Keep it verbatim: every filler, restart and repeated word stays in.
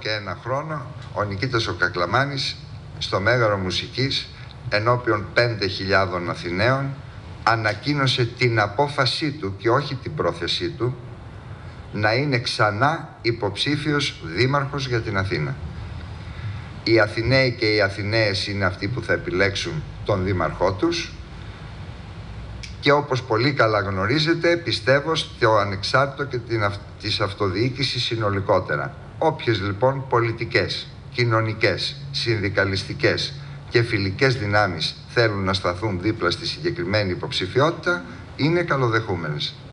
και ένα χρόνο ο Νικήτας ο Κακλαμάνης στο Μέγαρο Μουσικής ενώπιον πέντε χιλιάδων Αθηναίων ανακοίνωσε την απόφασή του και όχι την πρόθεσή του να είναι ξανά υποψήφιος δήμαρχος για την Αθήνα. Οι Αθηναίοι και οι Αθηναίες είναι αυτοί που θα επιλέξουν τον δήμαρχό τους και όπως πολύ καλά γνωρίζετε πιστεύω στο ανεξάρτητο και την αυ... της αυτοδιοίκησης συνολικότερα. Όποιες λοιπόν πολιτικές, κοινωνικές, συνδικαλιστικές και φιλικές δυνάμεις θέλουν να σταθούν δίπλα στη συγκεκριμένη υποψηφιότητα είναι καλοδεχούμενες.